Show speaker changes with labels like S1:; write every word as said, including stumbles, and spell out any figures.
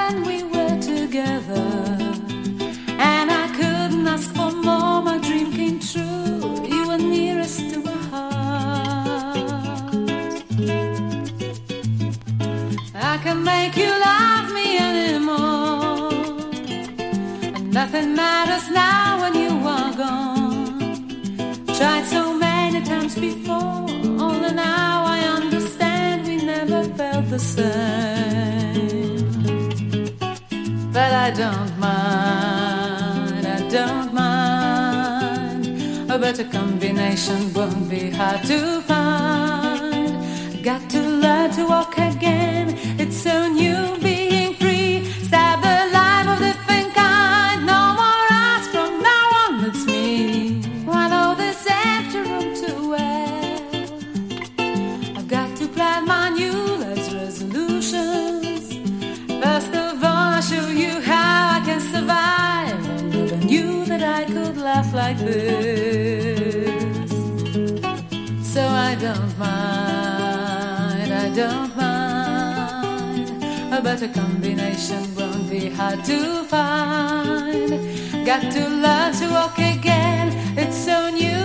S1: when we were together, and I couldn't ask for more. My dream came true. You were nearest to my heart. I can make you love me anymore, and nothing matters now when you are gone. Tried so many times before, only now I understand we never felt the same. But I don't mind, I don't mind. A better combination won't be hard to find. Got to learn to walk again. It's so new being free. Start the life of different kind. No more us from now on, it's me. I know this empty room too well. I've got to plan my new life's resolutions. First of all, I'll show you how I can survive. I never knew that I could laugh like this. So I don't mind, I don't mind. A better combination won't be hard to find. Got to learn to walk again. It's so new